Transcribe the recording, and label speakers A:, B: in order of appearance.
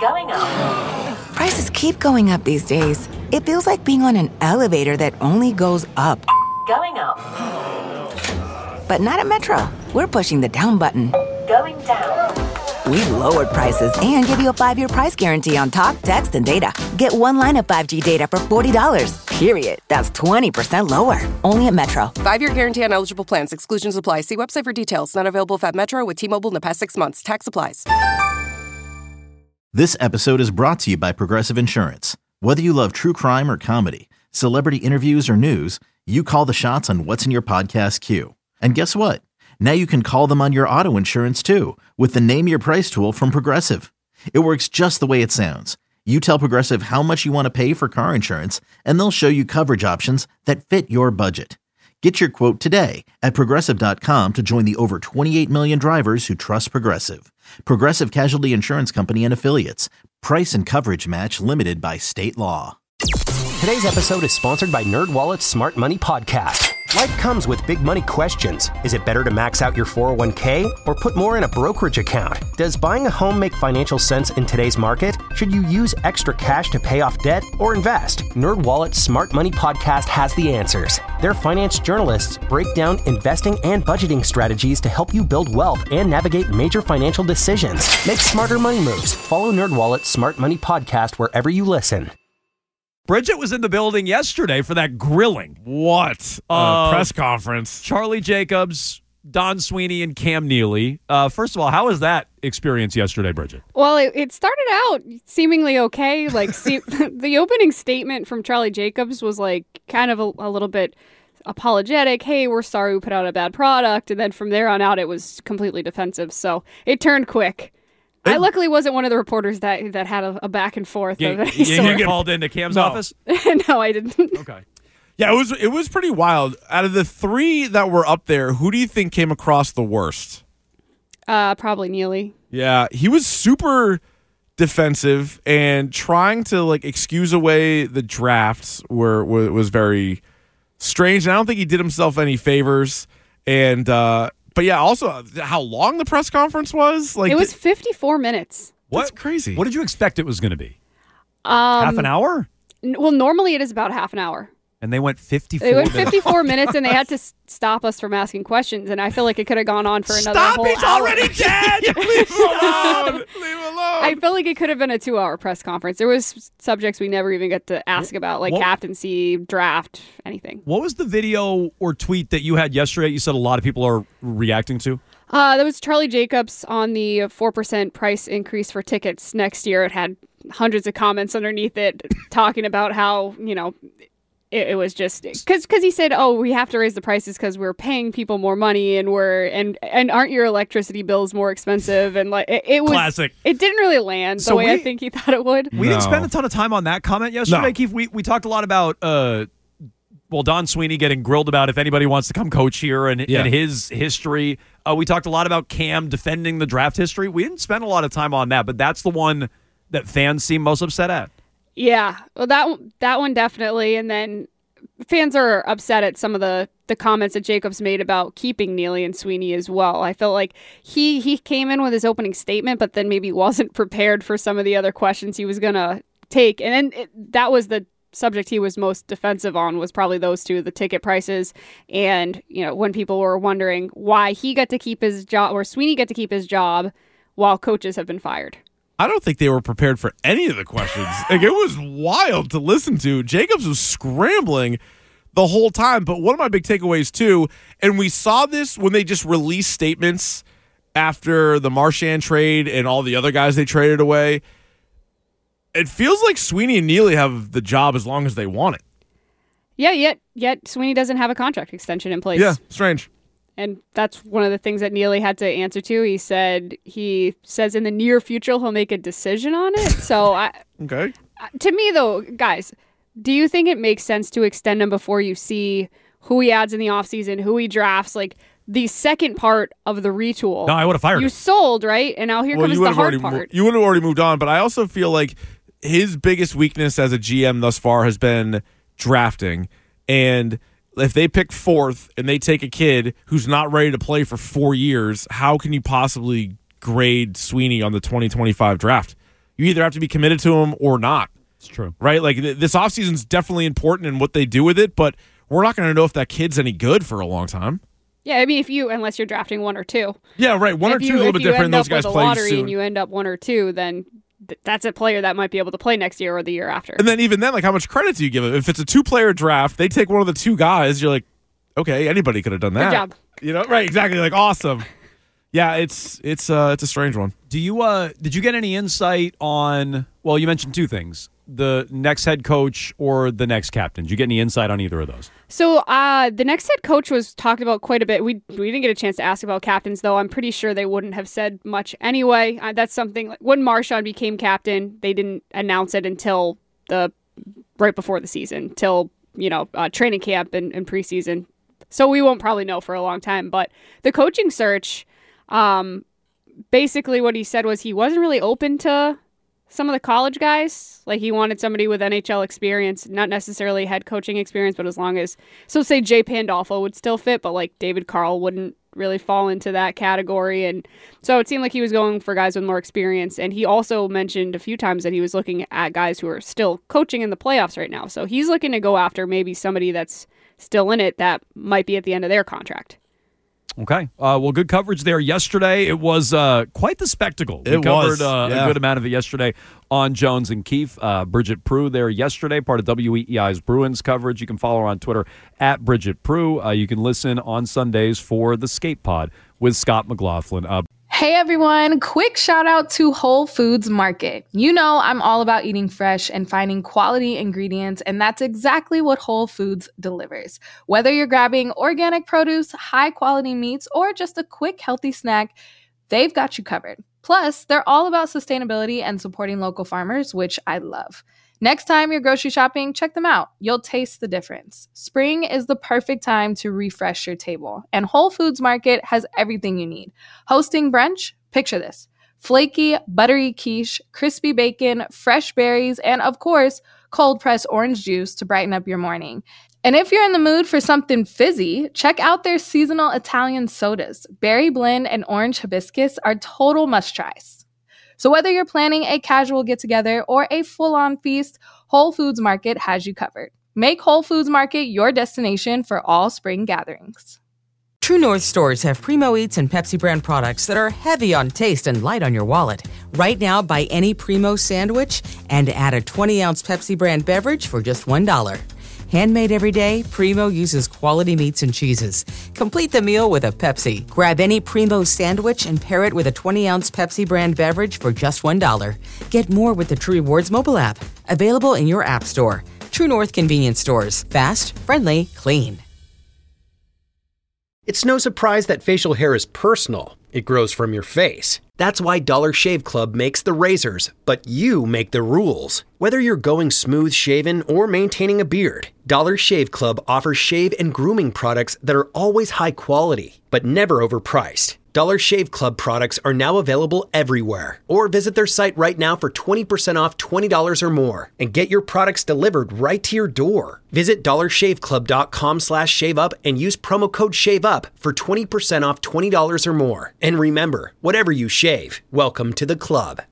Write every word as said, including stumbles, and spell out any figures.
A: Going up.
B: Prices keep going up these days. It feels like being on an elevator that only goes up.
A: Going up.
B: But not at Metro. We're pushing the down button.
A: Going down.
B: We've lowered prices and give you a five-year price guarantee on talk, text, and data. Get one line of five G data for forty dollars. Period. That's twenty percent lower. Only at Metro.
C: Five-year guarantee on eligible plans. Exclusions apply. See website for details. Not available at Metro with T-Mobile in the past six months. Tax applies.
D: This episode is brought to you by Progressive Insurance. Whether you love true crime or comedy, celebrity interviews or news, you call the shots on what's in your podcast queue. And guess what? Now you can call them on your auto insurance too with the Name Your Price tool from Progressive. It works just the way it sounds. You tell Progressive how much you want to pay for car insurance, and they'll show you coverage options that fit your budget. Get your quote today at Progressive dot com to join the over twenty-eight million drivers who trust Progressive. Progressive Casualty Insurance Company and Affiliates. Price and coverage match limited by state law.
E: Today's episode is sponsored by NerdWallet's Smart Money Podcast. Life comes with big money questions. Is it better to max out your four oh one k or put more in a brokerage account? Does buying a home make financial sense in today's market? Should you use extra cash to pay off debt or invest? NerdWallet's Smart Money Podcast has the answers. Their finance journalists break down investing and budgeting strategies to help you build wealth and navigate major financial decisions. Make smarter money moves. Follow NerdWallet's Smart Money Podcast wherever you listen.
F: Bridget was in the building yesterday for that grilling.
G: What? Uh, press conference.
F: Charlie Jacobs, Don Sweeney, and Cam Neely. Uh, first of all, how was that experience yesterday, Bridget?
H: Well, it, it started out seemingly okay. Like, see, the opening statement from Charlie Jacobs was like kind of a, a little bit apologetic. Hey, we're sorry we put out a bad product. And then from there on out, it was completely defensive. So it turned quick. I luckily wasn't one of the reporters that that had a, a back and forth.
F: You,
H: of any
F: you,
H: sort.
F: you get called into Cam's
G: No.
F: office?
H: No, I didn't.
F: Okay.
G: Yeah, it was it was pretty wild. Out of the three that were up there, who do you think came across the worst?
H: Uh, probably Neely.
G: Yeah, he was super defensive and trying to like excuse away the drafts were, were was very strange. And I don't think he did himself any favors. And uh, but yeah, also how long the press conference was. Like
H: It was fifty-four minutes.
G: That's crazy.
F: What did you expect it was going to be?
H: Um,
F: Half an hour?
H: N- Well, normally it is about half an hour.
F: And they went fifty-four
H: They went
F: minutes.
H: fifty-four minutes, and they had to s- stop us from asking questions. And I feel like it could have gone on for another
G: Stop!
H: whole
G: He's
H: hour.
G: already dead. Leave him alone. Leave him alone.
H: I feel like it could have been a two-hour press conference. There was subjects we never even get to ask about, like
F: What-
H: captaincy, draft, anything.
F: What was the video or tweet that you had yesterday you said a lot of people are reacting to?
H: Uh, that was Charlie Jacobs on the four percent price increase for tickets next year. It had hundreds of comments underneath it talking about how, you know, it, it was just because because he said, oh, we have to raise the prices because we're paying people more money and we're and and aren't your electricity bills more expensive? And like it, it was
F: Classic.
H: It didn't really land
F: So
H: the way I
F: we-
H: think he thought it would.
F: We didn't
G: No.
F: spend a ton of time on that comment yesterday,
G: No.
F: Keith. We we talked a lot about uh, well, Don Sweeney getting grilled about if anybody wants to come coach here and,
G: Yeah.
F: and his history. Uh, we talked a lot about Cam defending the draft history. We didn't spend a lot of time on that, but that's the one that fans seem most upset at.
H: Yeah, well, that one- that one definitely, and then fans are upset at some of the, the comments that Jacobs made about keeping Neely and Sweeney as well. I felt like he he came in with his opening statement, but then maybe wasn't prepared for some of the other questions he was gonna take, and then it, that was the subject he was most defensive on was probably those two, the ticket prices, and you know when people were wondering why he got to keep his job or Sweeney got to keep his job while coaches have been fired.
G: I don't think they were prepared for any of the questions. Like it was wild to listen to. Jacobs was scrambling the whole time. But one of my big takeaways too, and we saw this when they just released statements after the Marchand trade and all the other guys they traded away. It feels like Sweeney and Neely have the job as long as they want it.
H: Yeah, yet yet Sweeney doesn't have a contract extension in place.
G: Yeah, strange.
H: And that's one of the things that Neely had to answer to. He said he says in the near future he'll make a decision on it. So I,
G: Okay.
H: to me though, guys, do you think it makes sense to extend him before you see who he adds in the offseason, who he drafts, like the second part of the retool?
F: No, I would have fired
H: You
F: him.
H: sold, right? And now here
G: Well,
H: comes
G: you
H: the
G: would have
H: hard
G: already
H: part.
G: mo- you would have already moved on, but I also feel like his biggest weakness as a G M thus far has been drafting. And if they pick fourth and they take a kid who's not ready to play for four years, how can you possibly grade Sweeney on the twenty twenty-five draft? You either have to be committed to him or not.
F: It's true.
G: Right? Like, th- this offseason's definitely important in what they do with it, but we're not going to know if that kid's any good for a long time.
H: Yeah, I mean, if you, unless you're drafting one or two.
G: Yeah, right. One
H: if
G: or two
H: you,
G: is a little bit different. Those guys
H: play
G: play
H: lottery
G: soon.
H: and you end up one or two, then th- that's a player that might be able to play next year or the year after.
G: And then even then, like, how much credit do you give him? If it's a two-player draft, they take one of the two guys, you're like, okay, anybody could have done that.
H: Good job.
G: You know, right? Exactly. Like, awesome. Yeah, it's it's uh it's a strange one.
F: Do you uh did you get any insight on? Well, you mentioned two things: the next head coach or the next captain. Did you get any insight on either of those?
H: So uh, the next head coach was talked about quite a bit. We we didn't get a chance to ask about captains, though. I'm pretty sure they wouldn't have said much anyway. Uh, that's something like when Marshawn became captain, they didn't announce it until the right before the season, till you know uh, training camp and, and preseason. So we won't probably know for a long time. But the coaching search, um, basically what he said was he wasn't really open to some of the college guys. Like, he wanted somebody with N H L experience, not necessarily head coaching experience, but as long as, so say Jay Pandolfo would still fit, but like David Carl wouldn't really fall into that category. And so it seemed like he was going for guys with more experience. And he also mentioned a few times that he was looking at guys who are still coaching in the playoffs right now. So he's looking to go after maybe somebody that's still in it that might be at the end of their contract.
F: Okay. Uh, well, good coverage there yesterday. It was uh, quite the spectacle. We
G: It
F: covered
G: was,
F: uh,
G: yeah.
F: a good amount of it yesterday on Jones and Keefe. Uh, Bridget Prue there yesterday, part of W E E I's Bruins coverage. You can follow her on Twitter at Bridget Prue. Uh, you can listen on Sundays for the Skate Pod with Scott McLaughlin. Uh,
I: Hey everyone, quick shout out to Whole Foods Market. You know I'm all about eating fresh and finding quality ingredients, and that's exactly what Whole Foods delivers. Whether you're grabbing organic produce, high quality meats, or just a quick healthy snack, they've got you covered. Plus, they're all about sustainability and supporting local farmers, which I love. Next time you're grocery shopping, check them out. You'll taste the difference. Spring is the perfect time to refresh your table, and Whole Foods Market has everything you need. Hosting brunch? Picture this. Flaky, buttery quiche, crispy bacon, fresh berries, and of course, cold-pressed orange juice to brighten up your morning. And if you're in the mood for something fizzy, check out their seasonal Italian sodas. Berry blend and orange hibiscus are total must-tries. So whether you're planning a casual get-together or a full-on feast, Whole Foods Market has you covered. Make Whole Foods Market your destination for all spring gatherings.
J: True North stores have Primo Eats and Pepsi brand products that are heavy on taste and light on your wallet. Right now, buy any Primo sandwich and add a twenty-ounce Pepsi brand beverage for just one dollar. Handmade every day, Primo uses quality meats and cheeses. Complete the meal with a Pepsi. Grab any Primo sandwich and pair it with a twenty-ounce Pepsi brand beverage for just one dollar. Get more with the True Rewards mobile app. Available in your app store. True North convenience stores. Fast, friendly, clean.
K: It's no surprise that facial hair is personal. It grows from your face. That's why Dollar Shave Club makes the razors, but you make the rules. Whether you're going smooth shaven or maintaining a beard, Dollar Shave Club offers shave and grooming products that are always high quality, but never overpriced. Dollar Shave Club products are now available everywhere. Or visit their site right now for twenty percent off twenty dollars or more and get your products delivered right to your door. Visit dollarshaveclub.com slash shave up and use promo code SHAVEUP for twenty percent off twenty dollars or more. And remember, whatever you shave, welcome to the club.